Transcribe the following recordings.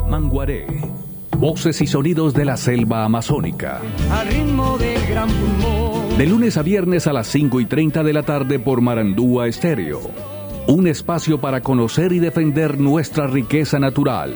Manguaré. Voces y sonidos de la selva amazónica. Al ritmo del gran pulmón. De lunes a viernes a las 5:30 de la tarde por Marandúa Estéreo. Un espacio para conocer y defender nuestra riqueza natural.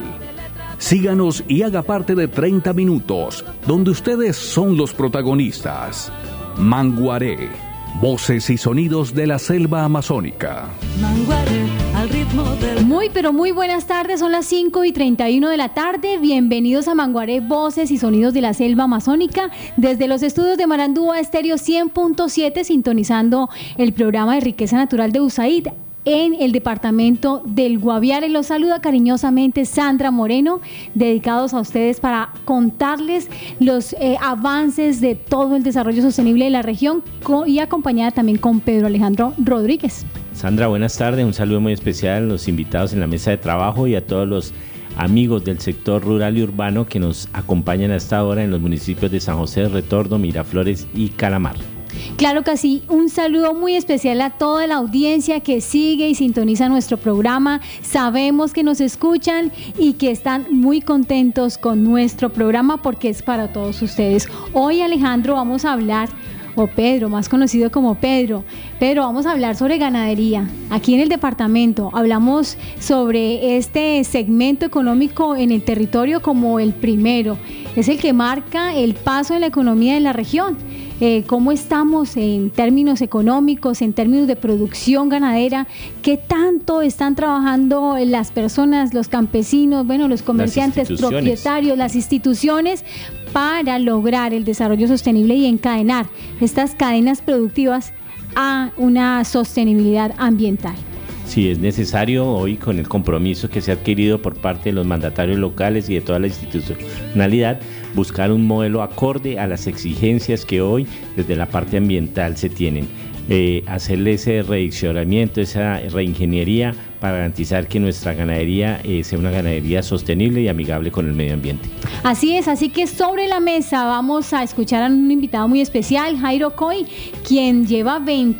Síganos y haga parte de 30 minutos, donde ustedes son los protagonistas. Manguaré. Voces y sonidos de la selva amazónica. Manguaré, al ritmo del... Muy buenas tardes, son las 5:31 de la tarde. Bienvenidos a Manguaré, Voces y Sonidos de la Selva Amazónica, desde los estudios de Marandúa Estéreo 100.7, sintonizando el programa de Riqueza Natural de USAID en el departamento del Guaviare. Los saluda cariñosamente Sandra Moreno, dedicados a ustedes para contarles los avances de todo el desarrollo sostenible de la región y acompañada también con Pedro Alejandro Rodríguez. Sandra, buenas tardes, un saludo muy especial a los invitados en la mesa de trabajo y a todos los amigos del sector rural y urbano que nos acompañan a esta hora en los municipios de San José, Retorno, Miraflores y Calamar. Claro que sí, un saludo muy especial a toda la audiencia que sigue y sintoniza nuestro programa. Sabemos que nos escuchan y que están muy contentos con nuestro programa porque es para todos ustedes. Hoy, Alejandro, vamos a hablar, o Pedro, más conocido como Pedro, vamos a hablar sobre ganadería. Aquí en el departamento hablamos sobre este segmento económico en el territorio como el primero. Es el que marca el paso en la economía de la región. Cómo estamos en términos económicos, en términos de producción ganadera, qué tanto están trabajando las personas, los campesinos, bueno, los comerciantes, propietarios, las instituciones, para lograr el desarrollo sostenible y encadenar estas cadenas productivas a una sostenibilidad ambiental. Sí, es necesario hoy, con el compromiso que se ha adquirido por parte de los mandatarios locales y de toda la institucionalidad, buscar un modelo acorde a las exigencias que hoy desde la parte ambiental se tienen. Hacerle ese redireccionamiento, esa reingeniería para garantizar que nuestra ganadería sea una ganadería sostenible y amigable con el medio ambiente. Así es, así que sobre la mesa vamos a escuchar a un invitado muy especial, Jairo Coy, quien lleva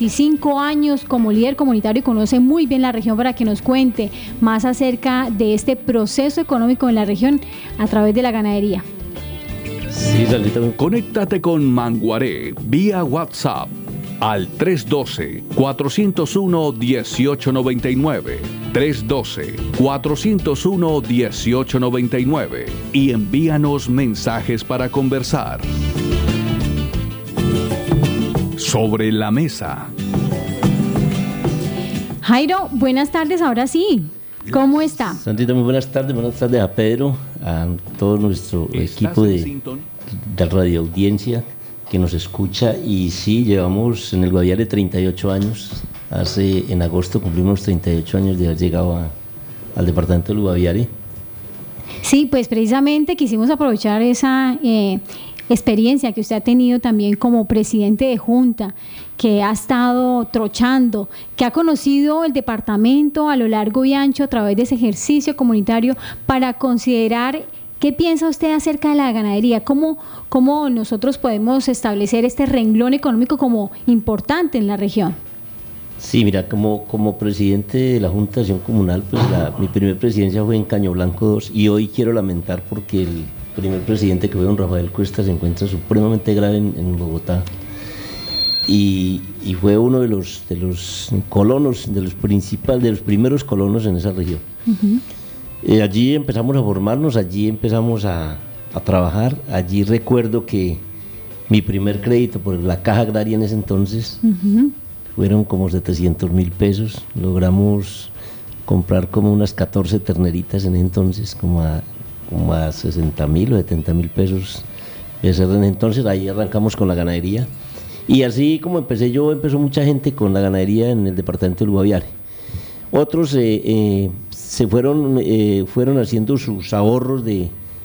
25 años como líder comunitario y conoce muy bien la región, para que nos cuente más acerca de este proceso económico en la región a través de la ganadería. Sí, conéctate con Manguaré vía WhatsApp al 312-401-1899, 312-401-1899 y envíanos mensajes para conversar. Sobre la mesa. Jairo, buenas tardes, ahora sí. ¿Cómo está? Santita, muy buenas tardes a Pedro, a todo nuestro equipo de radio audiencia que nos escucha. Y sí, llevamos en el Guaviare 38 años. En agosto cumplimos 38 años de haber llegado al departamento del Guaviare. Sí, pues precisamente quisimos aprovechar esa experiencia que usted ha tenido también como presidente de junta, que ha estado trochando, que ha conocido el departamento a lo largo y ancho a través de ese ejercicio comunitario, para considerar qué piensa usted acerca de la ganadería, cómo nosotros podemos establecer este renglón económico como importante en la región. Sí, mira, como presidente de la Junta de Acción Comunal, pues mi primera presidencia fue en Caño Blanco 2, y hoy quiero lamentar porque el primer presidente, que fue don Rafael Cuesta, se encuentra supremamente grave en Bogotá, y fue uno de los colonos, de los primeros colonos en esa región. Uh-huh. Allí empezamos a formarnos, allí empezamos a trabajar. Allí recuerdo que mi primer crédito por la Caja Agraria en ese entonces, uh-huh, fueron como 700,000 pesos. Logramos comprar como unas 14 terneritas en ese entonces, como a 60,000 o 70,000 pesos. Entonces ahí arrancamos con la ganadería. Y así como empecé yo, empezó mucha gente con la ganadería en el departamento del Guaviare. Otros se fueron haciendo sus ahorros de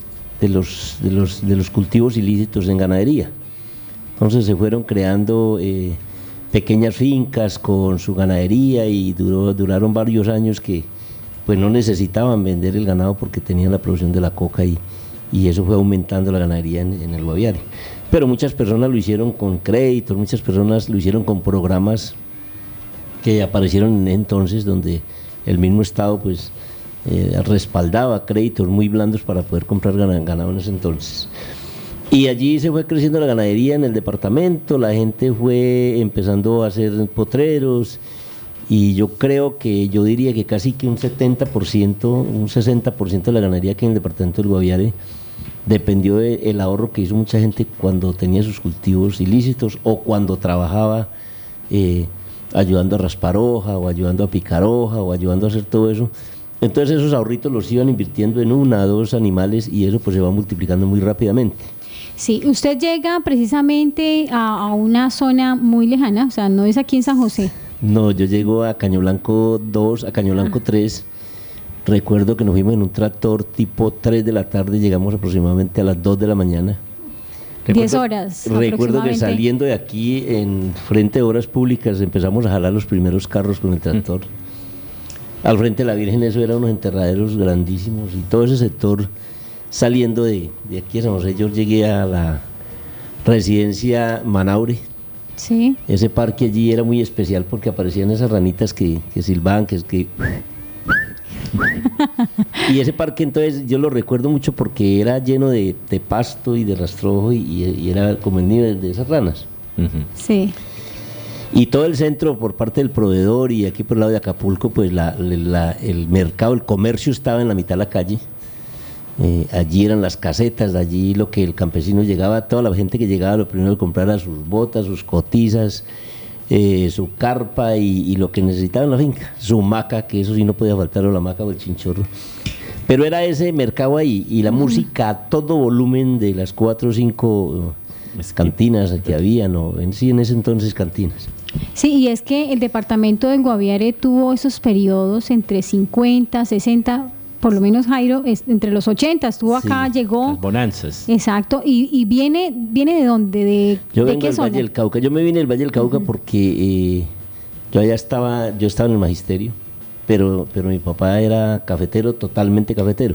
los cultivos ilícitos en ganadería. Entonces se fueron creando pequeñas fincas con su ganadería, y duraron varios años que pues no necesitaban vender el ganado porque tenían la producción de la coca, y eso fue aumentando la ganadería en el Guaviare. Pero muchas personas lo hicieron con créditos, muchas personas lo hicieron con programas que aparecieron en entonces, donde el mismo Estado pues respaldaba créditos muy blandos para poder comprar ganado en ese entonces. Y allí se fue creciendo la ganadería en el departamento, la gente fue empezando a hacer potreros, y yo diría que casi que un 70%, un 60% de la ganadería que en el departamento del Guaviare dependió del ahorro que hizo mucha gente cuando tenía sus cultivos ilícitos o cuando trabajaba ayudando a raspar hoja o ayudando a picar hoja o ayudando a hacer todo eso. Entonces esos ahorritos los iban invirtiendo en 1 a 2 animales y eso pues se va multiplicando muy rápidamente. Sí, usted llega precisamente a una zona muy lejana, o sea, no es aquí en San José. No, yo llego a Caño Blanco 2, a Caño Blanco 3. Recuerdo que nos fuimos en un tractor tipo 3 de la tarde, llegamos aproximadamente a las 2 de la mañana. 10 horas. Recuerdo que saliendo de aquí, en frente de Obras Públicas, empezamos a jalar los primeros carros con el tractor. Al frente de la Virgen, eso eran unos enterraderos grandísimos, y todo ese sector saliendo de aquí a San José. Yo llegué a la residencia Manaure. Sí. Ese parque allí era muy especial porque aparecían esas ranitas que silbaban, que y ese parque entonces yo lo recuerdo mucho porque era lleno de pasto y de rastrojo y era como el nivel de esas ranas. Sí. Y todo el centro por parte del proveedor y aquí por el lado de Acapulco, pues el mercado, el comercio estaba en la mitad de la calle. Allí eran las casetas, allí lo que el campesino llegaba, toda la gente que llegaba lo primero que comprara sus botas, sus cotizas, su carpa y lo que necesitaba en la finca, su hamaca, que eso sí no podía faltar, o la hamaca o el chinchorro. Pero era ese mercado ahí, y la música a todo volumen de las 4 o 5 cantinas que había, ¿no? En ese entonces cantinas. Sí, y es que el departamento del Guaviare tuvo esos periodos entre 50, 60, por lo menos Jairo, entre los 80 estuvo acá, llegó. Las bonanzas. Exacto, y viene ¿de dónde? Yo ¿de vengo qué del zona? Valle del Cauca. Yo me vine del Valle del Cauca porque yo estaba en el magisterio, pero mi papá era cafetero, totalmente cafetero.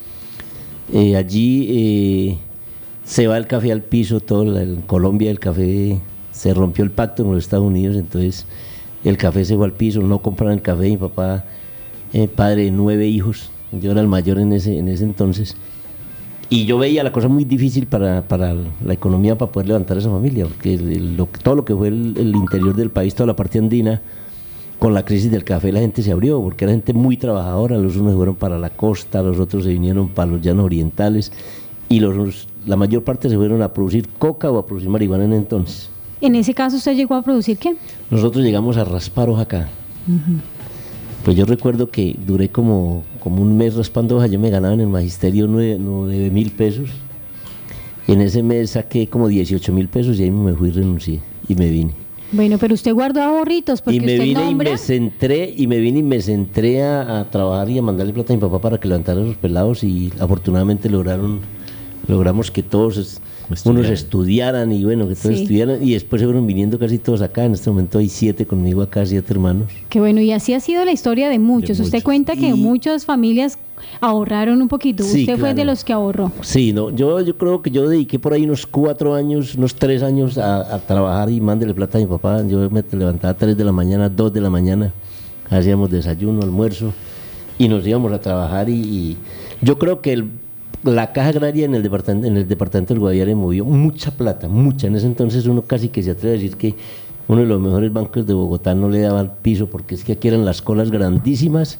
Allí se va el café al piso, en Colombia el café, se rompió el pacto con los Estados Unidos, entonces el café se fue al piso, no compraron el café. Mi papá, padre de 9 hijos, yo era el mayor en ese entonces, y yo veía la cosa muy difícil para la economía, para poder levantar esa familia, porque todo lo que fue el interior del país, toda la parte andina, con la crisis del café la gente se abrió, porque era gente muy trabajadora. Los unos se fueron para la costa, los otros se vinieron para los llanos orientales, y la mayor parte se fueron a producir coca o a producir marihuana en entonces. En ese caso, ¿usted llegó a producir qué? Nosotros llegamos a raspar hoja acá. Pues yo recuerdo que duré como un mes raspando hoja. Yo me ganaba en el magisterio 9.000 pesos. Y en ese mes saqué como 18.000 pesos y ahí me fui y renuncié y me vine. Bueno, pero usted guardó ahorritos porque me usted vine nombra... y me centré a trabajar y a mandarle plata a mi papá para que levantara a los pelados, y afortunadamente logramos que todos unos estudiaran y bueno, que todos estudiaran, y después se fueron viniendo casi todos acá. En este momento hay 7 conmigo acá, 7 hermanos. Qué bueno, y así ha sido la historia de muchos. Usted cuenta que muchas familias ahorraron un poquito. Sí, usted fue de los que ahorró. Sí, no, yo creo que yo dediqué por ahí unos 4 años, unos 3 años a trabajar y mándele plata a mi papá. Yo me levantaba a 3 de la mañana, 2 de la mañana, hacíamos desayuno, almuerzo y nos íbamos a trabajar, y yo creo que la Caja Agraria en el departamento del Guaviare movió mucha plata, mucha. En ese entonces uno casi que se atreve a decir que uno de los mejores bancos de Bogotá no le daba al piso, porque es que aquí eran las colas grandísimas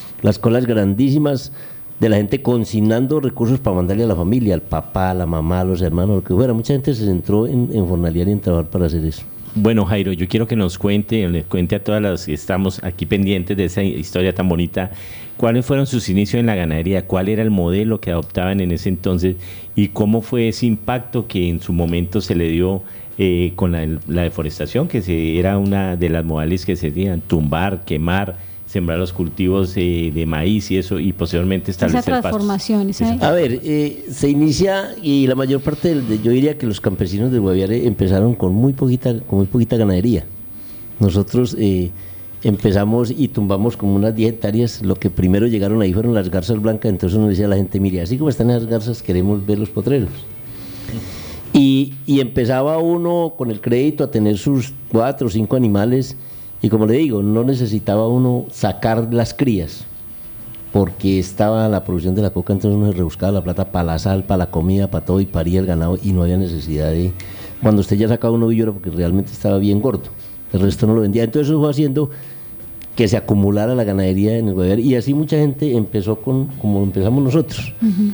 de la gente consignando recursos para mandarle a la familia, al papá, a la mamá, a los hermanos, lo que fuera. Mucha gente se centró en jornalear y en trabajar para hacer eso. Bueno, Jairo, yo quiero que le cuente a todas las que estamos aquí pendientes de esa historia tan bonita, cuáles fueron sus inicios en la ganadería, cuál era el modelo que adoptaban en ese entonces y cómo fue ese impacto que en su momento se le dio con la deforestación, que era una de las modalidades que se hacían, tumbar, quemar, sembrar los cultivos de maíz y eso, y posteriormente establecer esas transformaciones. A ver, se inicia, y la mayor parte yo diría que los campesinos del Guaviare empezaron con muy poquita ganadería. Nosotros empezamos y tumbamos como unas 10 hectáreas. Lo que primero llegaron ahí fueron las garzas blancas. Entonces uno decía a la gente: mire, así como están esas garzas, queremos ver los potreros. Y empezaba uno con el crédito a tener sus 4 o 5 animales. Y como le digo, no necesitaba uno sacar las crías, porque estaba la producción de la coca, entonces uno se rebuscaba la plata para la sal, para la comida, para todo, y paría el ganado, y no había necesidad de... Cuando usted ya sacaba un novillo era porque realmente estaba bien gordo, el resto no lo vendía. Entonces eso fue haciendo que se acumulara la ganadería en el Guaviare, y así mucha gente empezó como empezamos nosotros.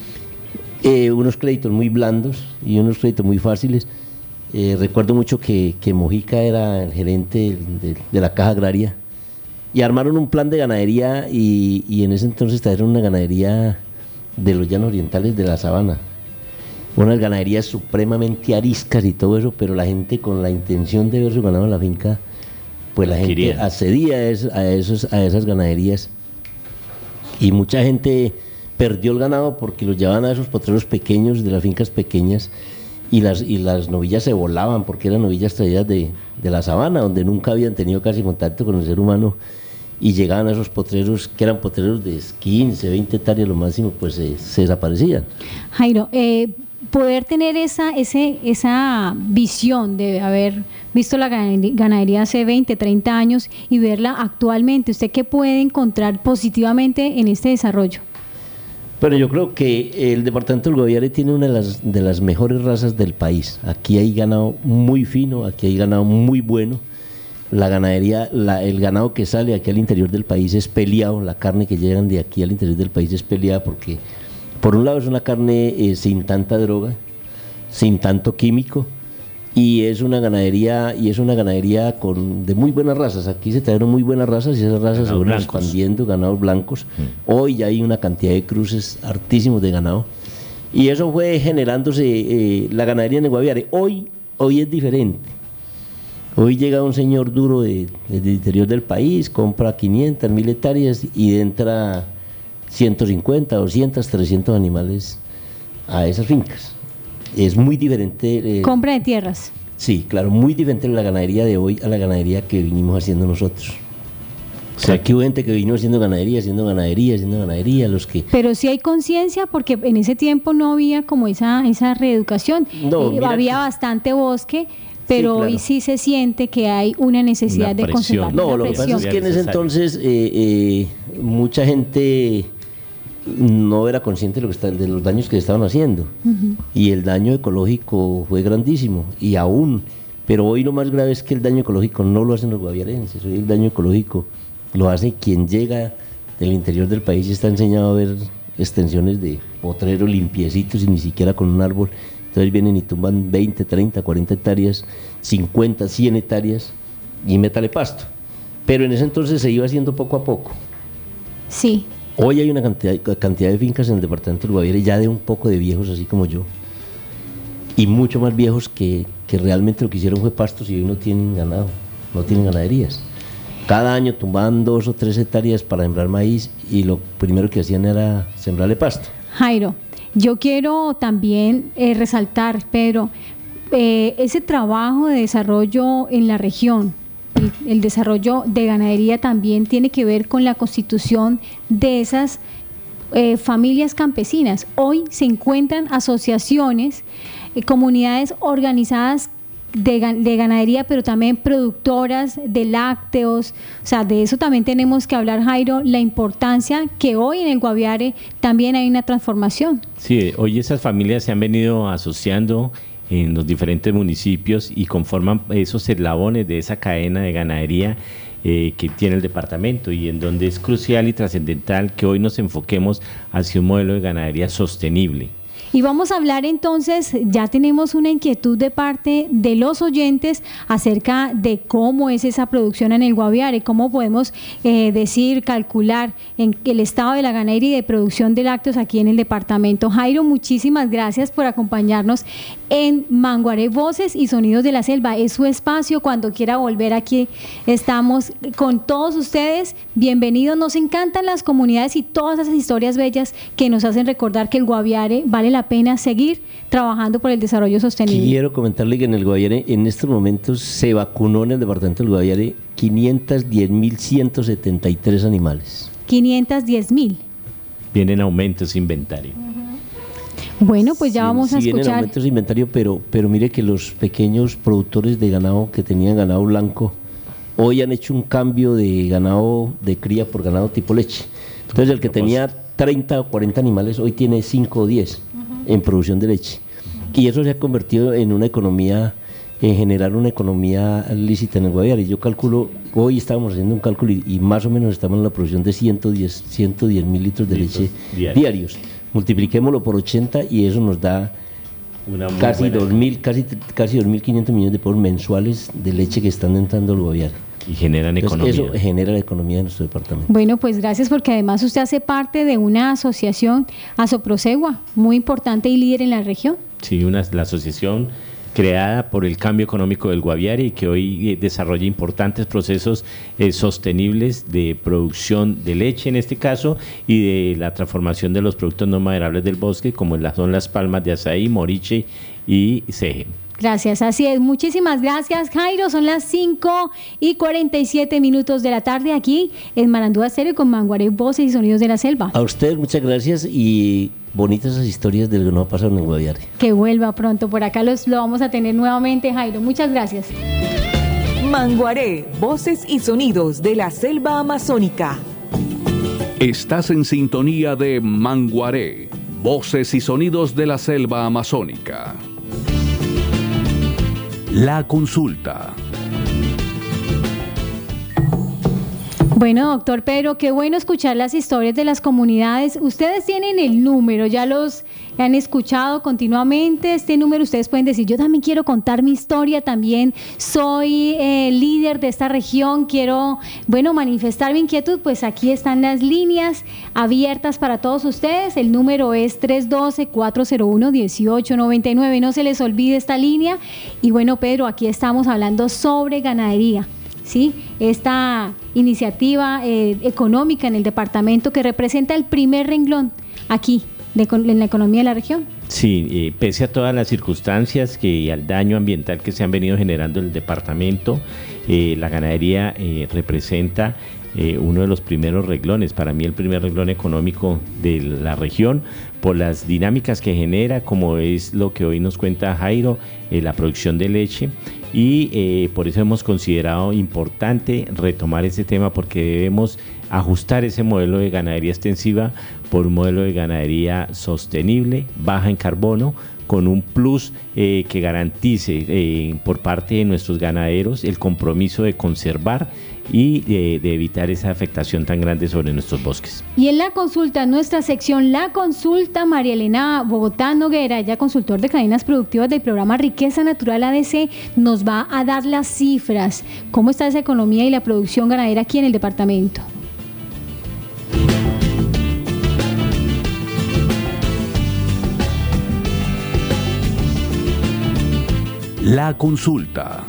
Unos créditos muy blandos y unos créditos muy fáciles. Recuerdo mucho que Mojica era el gerente de la Caja Agraria, y armaron un plan de ganadería, y en ese entonces trajeron una ganadería de los llanos orientales de la sabana, unas ganaderías supremamente ariscas y todo eso, pero la gente, con la intención de ver su ganado en la finca, pues la gente accedía a esas ganaderías, y mucha gente perdió el ganado porque los llevaban a esos potreros pequeños de las fincas pequeñas, y las novillas se volaban porque eran novillas traídas de la sabana, donde nunca habían tenido casi contacto con el ser humano, y llegaban a esos potreros que eran potreros de 15, 20 hectáreas lo máximo, pues se desaparecían. Jairo, poder tener esa visión de haber visto la ganadería hace 20, 30 años y verla actualmente, ¿usted qué puede encontrar positivamente en este desarrollo? Bueno, yo creo que el departamento del Guaviare tiene una de las mejores razas del país. Aquí hay ganado muy fino, aquí hay ganado muy bueno. La ganadería, el ganado que sale aquí al interior del país es peleado, la carne que llegan de aquí al interior del país es peleada porque, por un lado, es una carne sin tanta droga, sin tanto químico, y es una ganadería de muy buenas razas. Aquí se trajeron muy buenas razas, y esas razas se fueron expandiendo, ganados blancos. Hoy ya hay una cantidad de cruces hartísimos de ganado, y eso fue generándose la ganadería en el Guaviare. Hoy es diferente. Hoy llega un señor duro del interior del país, compra 500, 1000 hectáreas y entra 150, 200, 300 animales a esas fincas. Es muy diferente. Compra de tierras. Sí, claro, muy diferente la ganadería de hoy a la ganadería que vinimos haciendo nosotros. O sea, aquí hubo gente que vino haciendo ganadería, los que... Pero sí hay conciencia, porque en ese tiempo no había como esa reeducación. No, había bastante bosque, pero sí, claro, hoy sí se siente que hay una necesidad de conservar. No, lo que pasa es que en ese entonces mucha gente no era consciente de los daños que se estaban haciendo, y el daño ecológico fue grandísimo, y aún, pero hoy lo más grave es que el daño ecológico no lo hacen los guaviarenses. Hoy el daño ecológico lo hace quien llega del interior del país y está enseñado a ver extensiones de potreros limpiecitos y ni siquiera con un árbol. Entonces vienen y tumban 20, 30, 40 hectáreas, 50, 100 hectáreas y métale pasto. Pero en ese entonces se iba haciendo poco a poco. Sí. Hoy hay una cantidad de fincas en el departamento del Guaviare, ya de un poco de viejos, así como yo, y mucho más viejos que realmente lo que hicieron fue pastos, y hoy no tienen ganado, no tienen ganaderías. Cada año tumbaban 2 o 3 hectáreas para sembrar maíz, y lo primero que hacían era sembrarle pasto. Jairo, yo quiero también resaltar, Pedro, ese trabajo de desarrollo en la región, el desarrollo de ganadería también tiene que ver con la constitución de esas familias campesinas. Hoy se encuentran asociaciones, comunidades organizadas de ganadería, pero también productoras de lácteos. O sea, de eso también tenemos que hablar, Jairo, la importancia que hoy en el Guaviare también hay una transformación. Sí, hoy esas familias se han venido asociando en los diferentes municipios y conforman esos eslabones de esa cadena de ganadería que tiene el departamento, y en donde es crucial y trascendental que hoy nos enfoquemos hacia un modelo de ganadería sostenible. Y vamos a hablar entonces, ya tenemos una inquietud de parte de los oyentes acerca de cómo es esa producción en el Guaviare, cómo podemos calcular en el estado de la ganadería y de producción de lácteos aquí en el departamento. Jairo, muchísimas gracias por acompañarnos en Manguaré, Voces y Sonidos de la Selva. Es su espacio, cuando quiera volver aquí estamos con todos ustedes. Bienvenidos, nos encantan las comunidades y todas esas historias bellas que nos hacen recordar que el Guaviare vale la pena seguir trabajando por el desarrollo sostenible. Quiero comentarle que en el Guaviare en estos momentos se vacunó en el departamento del Guaviare 510.173 animales. 510.000. Vienen aumentos de inventario. Bueno, pues ya vamos a escuchar. Vienen aumentos de inventario, pero mire que los pequeños productores de ganado que tenían ganado blanco hoy han hecho un cambio de ganado de cría por ganado tipo leche. Entonces el que tenía 30 o 40 animales hoy tiene 5 o 10 en producción de leche. Y eso se ha convertido en una economía, en generar una economía lícita en el Guaviare. Yo calculo, hoy estábamos haciendo un cálculo y más o menos estamos en la producción de 110 mil litros de leche diarios. Multipliquémoslo por 80 y eso nos da casi 2.500 millones de pesos mensuales de leche que están entrando al Guaviare. Y generan economía. Eso genera la economía de nuestro departamento. Bueno, pues gracias, porque además usted hace parte de una asociación, Asoprosegua, muy importante y líder en la región. Sí, la asociación creada por el cambio económico del Guaviare y que hoy desarrolla importantes procesos sostenibles de producción de leche en este caso y de la transformación de los productos no maderables del bosque, como son las palmas de azaí, moriche y ceje. Gracias, así es. Muchísimas gracias, Jairo. Son las 5:47 de la tarde aquí en Marandúa Estéreo con Manguaré, Voces y Sonidos de la Selva. A ustedes muchas gracias y bonitas esas historias de lo que nos ha pasado en el Guaviare. Que vuelva pronto. Por acá lo vamos a tener nuevamente, Jairo. Muchas gracias. Manguaré, Voces y Sonidos de la Selva Amazónica. Estás en sintonía de Manguaré, Voces y Sonidos de la Selva Amazónica. La consulta. Bueno, doctor Pedro, qué bueno escuchar las historias de las comunidades. Ustedes tienen el número, ya los han escuchado continuamente. Este número ustedes pueden decir, yo también quiero contar mi historia, también soy líder de esta región, quiero, manifestar mi inquietud. Pues aquí están las líneas abiertas para todos ustedes. El número es 312-401-1899. No se les olvide esta línea. Y bueno, Pedro, aquí estamos hablando sobre ganadería. ¿Sí? Esta iniciativa económica en el departamento que representa el primer renglón aquí en la economía de la región. Sí, pese a todas las circunstancias y al daño ambiental que se han venido generando en el departamento, la ganadería representa uno de los primeros renglones, para mí el primer renglón económico de la región, por las dinámicas que genera, como es lo que hoy nos cuenta Jairo, la producción de leche. Y por eso hemos considerado importante retomar ese tema, porque debemos ajustar ese modelo de ganadería extensiva por un modelo de ganadería sostenible, baja en carbono, con un plus que garantice por parte de nuestros ganaderos el compromiso de conservar y de evitar esa afectación tan grande sobre nuestros bosques. Y en la consulta, en nuestra sección La Consulta, María Elena Bogotá Noguera, ella consultor de cadenas productivas del programa Riqueza Natural ADC, nos va a dar las cifras. ¿Cómo está esa economía y la producción ganadera aquí en el departamento? La consulta.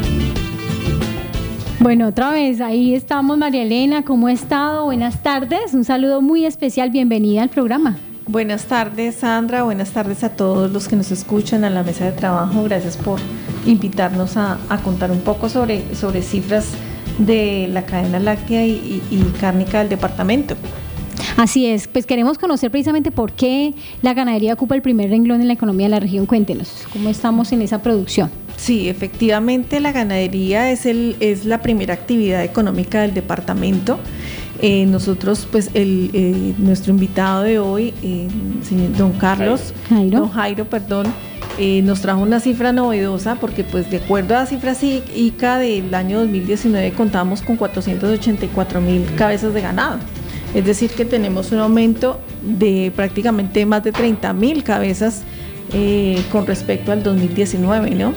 Bueno, otra vez, ahí estamos, María Elena, ¿cómo ha estado? Buenas tardes, un saludo muy especial, bienvenida al programa. Buenas tardes, Sandra, buenas tardes a todos los que nos escuchan, a la mesa de trabajo, gracias por invitarnos a contar un poco sobre cifras de la cadena láctea y cárnica del departamento. Así es, pues queremos conocer precisamente por qué la ganadería ocupa el primer renglón en la economía de la región. Cuéntenos, ¿cómo estamos en esa producción? Sí, efectivamente la ganadería es la primera actividad económica del departamento. Nosotros, pues nuestro invitado de hoy, don Jairo, nos trajo una cifra novedosa, porque pues de acuerdo a las cifras ICA del año 2019 contamos con 484,000 cabezas de ganado. Es decir, que tenemos un aumento de prácticamente más de 30,000 cabezas con respecto al 2019, ¿no?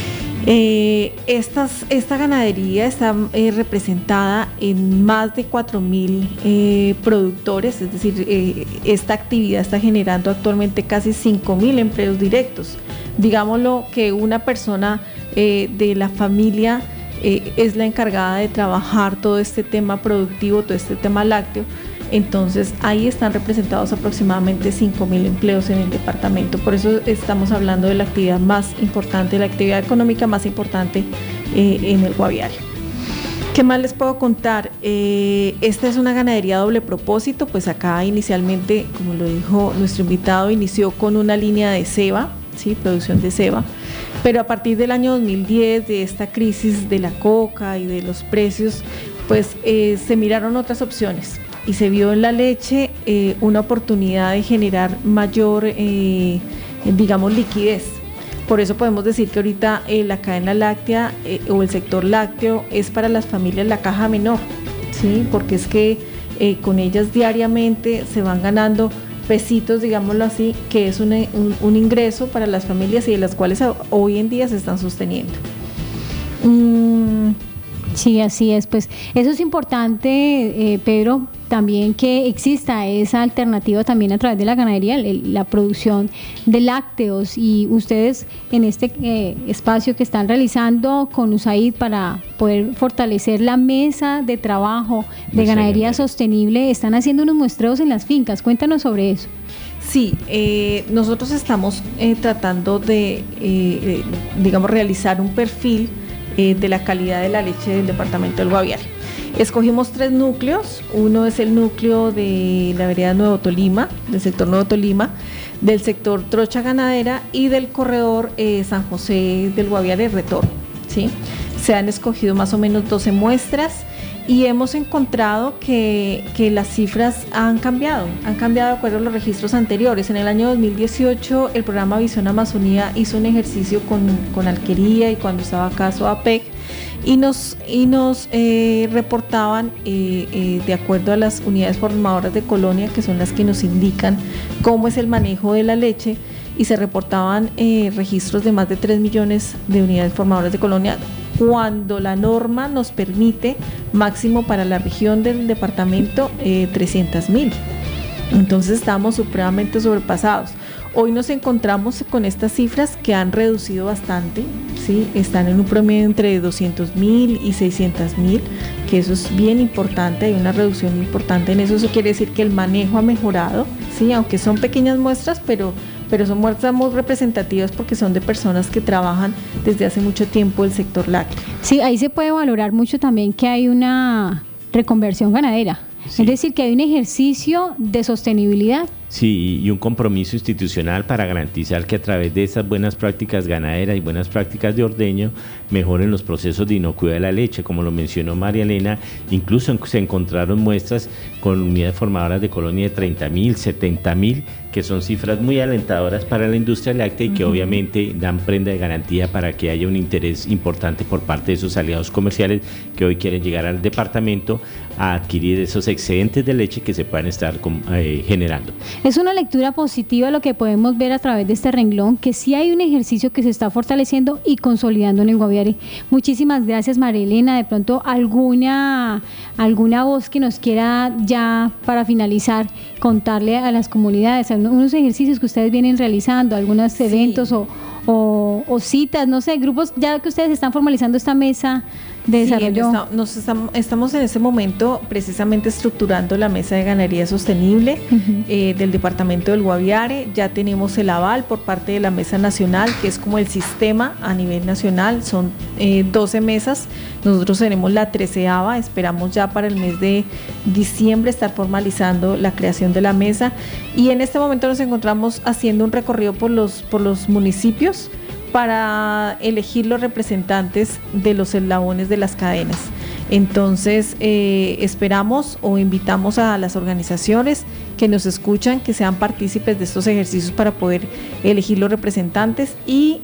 Esta ganadería está representada en más de 4,000 productores, es decir, esta actividad está generando actualmente casi 5,000 empleos directos. Digámoslo que una persona de la familia es la encargada de trabajar todo este tema productivo, todo este tema lácteo. Entonces ahí están representados aproximadamente 5,000 empleos en el departamento. Por eso estamos hablando de la actividad más importante, la actividad económica más importante en el Guaviare. ¿Qué más les puedo contar? Esta es una ganadería doble propósito. Pues acá inicialmente, como lo dijo nuestro invitado, inició con una línea de ceba, ¿sí? Producción de ceba. Pero a partir del año 2010, de esta crisis de la coca y de los precios, pues se miraron otras opciones. y se vio en la leche una oportunidad de generar mayor, digamos, liquidez. Por eso podemos decir que ahorita la cadena láctea o el sector lácteo es para las familias la caja menor, ¿sí? Porque es que con ellas diariamente se van ganando pesitos, digámoslo así, que es un ingreso para las familias y de las cuales hoy en día se están sosteniendo. Sí, así es. Pues eso es importante, Pedro, también que exista esa alternativa también a través de la ganadería, la producción de lácteos, y ustedes en este espacio que están realizando con USAID para poder fortalecer la mesa de trabajo de ganadería sostenible, están haciendo unos muestreos en las fincas. Cuéntanos sobre eso. Sí, nosotros estamos tratando de, digamos, realizar un perfil de la calidad de la leche del departamento del Guaviare. Escogimos 3 núcleos. Uno es el núcleo de la vereda Nuevo Tolima, del sector Nuevo Tolima, del sector Trocha Ganadera y del corredor San José del Guaviare Retorno, ¿sí? Se han escogido más o menos 12 muestras y hemos encontrado que las cifras han cambiado de acuerdo a los registros anteriores. En el año 2018 el programa Visión Amazonía hizo un ejercicio con Alquería y cuando estaba acá SOAPEC y nos reportaban de acuerdo a las unidades formadoras de colonia, que son las que nos indican cómo es el manejo de la leche, y se reportaban registros de más de 3 millones de unidades formadoras de colonia, cuando la norma nos permite máximo para la región del departamento 300.000. Entonces estamos supremamente sobrepasados. Hoy nos encontramos con estas cifras que han reducido bastante, ¿sí? Están en un promedio entre 200.000 y 600.000, que eso es bien importante, hay una reducción importante en eso. Eso quiere decir que el manejo ha mejorado, ¿sí? Aunque son pequeñas muestras, pero son muestras muy representativas porque son de personas que trabajan desde hace mucho tiempo el sector lácteo. Sí, ahí se puede valorar mucho también que hay una reconversión ganadera, sí. Es decir, que hay un ejercicio de sostenibilidad. Sí, y un compromiso institucional para garantizar que a través de esas buenas prácticas ganaderas y buenas prácticas de ordeño mejoren los procesos de inocuidad de la leche. Como lo mencionó María Elena, incluso se encontraron muestras con unidades formadoras de colonia de 30.000, 70.000, que son cifras muy alentadoras para la industria láctea y que obviamente dan prenda de garantía para que haya un interés importante por parte de esos aliados comerciales que hoy quieren llegar al departamento a adquirir esos excedentes de leche que se puedan estar generando. Es una lectura positiva lo que podemos ver a través de este renglón, que sí hay un ejercicio que se está fortaleciendo y consolidando en el Guaviare. Muchísimas gracias, María Elena. De pronto, alguna voz que nos quiera ya para finalizar contarle a las comunidades, unos ejercicios que ustedes vienen realizando, algunos eventos o citas, no sé, grupos ya que ustedes están formalizando esta mesa de desarrollo. Estamos en este momento precisamente estructurando la mesa de ganadería sostenible del departamento del Guaviare. Ya tenemos el aval por parte de la mesa nacional, que es como el sistema a nivel nacional. Son 12 mesas, nosotros tenemos la 13ª, esperamos ya para el mes de diciembre estar formalizando la creación de la mesa, y en este momento nos encontramos haciendo un recorrido por los municipios para elegir los representantes de los eslabones de las cadenas. Entonces esperamos o invitamos a las organizaciones que nos escuchan, que sean partícipes de estos ejercicios para poder elegir los representantes y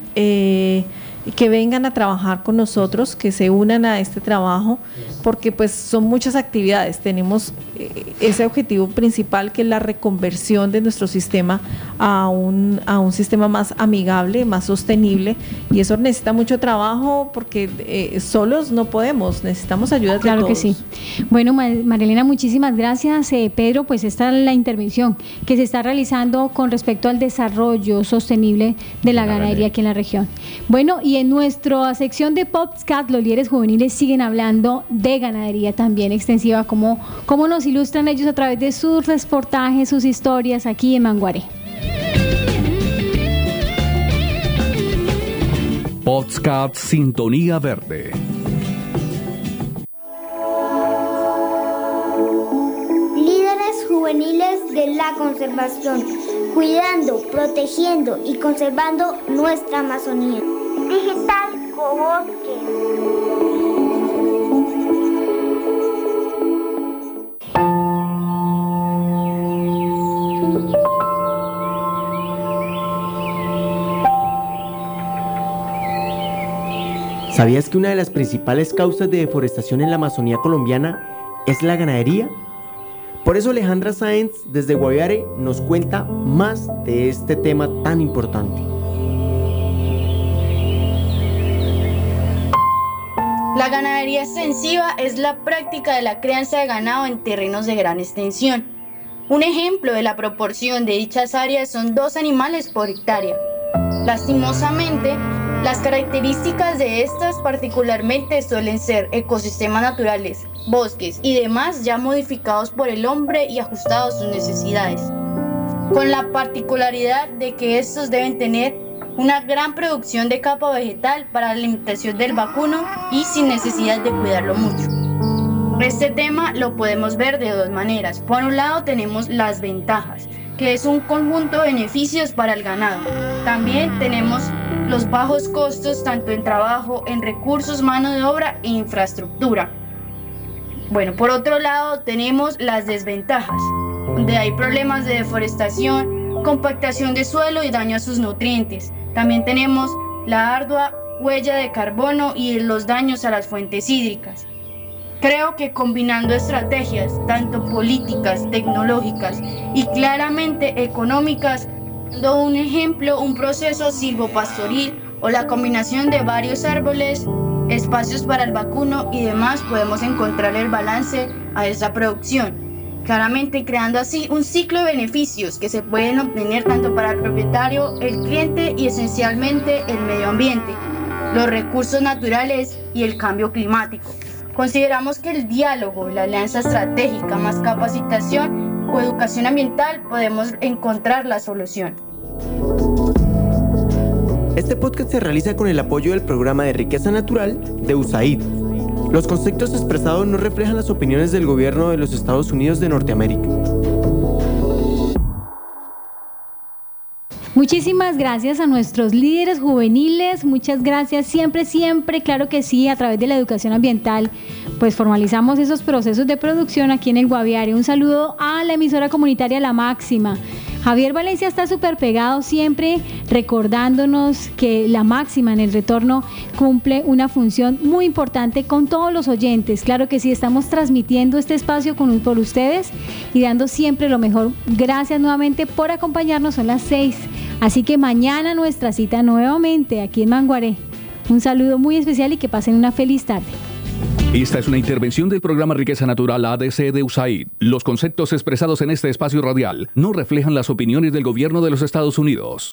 que vengan a trabajar con nosotros, que se unan a este trabajo, porque pues son muchas actividades. Tenemos ese objetivo principal, que es la reconversión de nuestro sistema a un sistema más amigable, más sostenible, y eso necesita mucho trabajo porque solos no podemos, necesitamos ayuda de todos. Claro que sí. Bueno, María Elena, muchísimas gracias. Pedro, pues esta es la intervención que se está realizando con respecto al desarrollo sostenible de la ganadería aquí en la región. Bueno, y en nuestra sección de podcast, los líderes juveniles siguen hablando de ganadería también extensiva, cómo nos ilustran ellos a través de sus reportajes, sus historias aquí en Manguaré. Podcast Sintonía Verde. Líderes juveniles de la conservación, cuidando, protegiendo y conservando nuestra Amazonía. Digital Cobosque. ¿Sabías que una de las principales causas de deforestación en la Amazonía colombiana es la ganadería? Por eso Alejandra Sáenz desde Guaviare nos cuenta más de este tema tan importante. La ganadería extensiva es la práctica de la crianza de ganado en terrenos de gran extensión. Un ejemplo de la proporción de dichas áreas son 2 animales por hectárea. Lastimosamente, las características de estas particularmente suelen ser ecosistemas naturales, bosques y demás ya modificados por el hombre y ajustados a sus necesidades, con la particularidad de que estos deben tener una gran producción de capa vegetal para la alimentación del vacuno y sin necesidad de cuidarlo mucho. Este tema lo podemos ver de 2 maneras. Por un lado tenemos las ventajas, que es un conjunto de beneficios para el ganado. También tenemos los bajos costos tanto en trabajo, en recursos, mano de obra e infraestructura. Bueno, por otro lado tenemos las desventajas, donde hay problemas de deforestación, compactación de suelo y daño a sus nutrientes. También tenemos la ardua huella de carbono y los daños a las fuentes hídricas. Creo que combinando estrategias, tanto políticas, tecnológicas y claramente económicas, dando un ejemplo, un proceso silvopastoril o la combinación de varios árboles, espacios para el vacuno y demás, podemos encontrar el balance a esa producción. Claramente creando así un ciclo de beneficios que se pueden obtener tanto para el propietario, el cliente y esencialmente el medio ambiente, los recursos naturales y el cambio climático. Consideramos que el diálogo, la alianza estratégica más capacitación o educación ambiental podemos encontrar la solución. Este podcast se realiza con el apoyo del Programa de Riqueza Natural de USAID. Los conceptos expresados no reflejan las opiniones del gobierno de los Estados Unidos de Norteamérica. Muchísimas gracias a nuestros líderes juveniles, muchas gracias, siempre, claro que sí, a través de la educación ambiental, pues formalizamos esos procesos de producción aquí en el Guaviare. Un saludo a la emisora comunitaria La Máxima. Javier Valencia está súper pegado siempre recordándonos que La Máxima en el retorno cumple una función muy importante con todos los oyentes. Claro que sí, estamos transmitiendo este espacio por ustedes y dando siempre lo mejor. Gracias nuevamente por acompañarnos, son las 6. Así que mañana nuestra cita nuevamente aquí en Manguaré. Un saludo muy especial y que pasen una feliz tarde. Esta es una intervención del programa Riqueza Natural ADC de USAID. Los conceptos expresados en este espacio radial no reflejan las opiniones del gobierno de los Estados Unidos.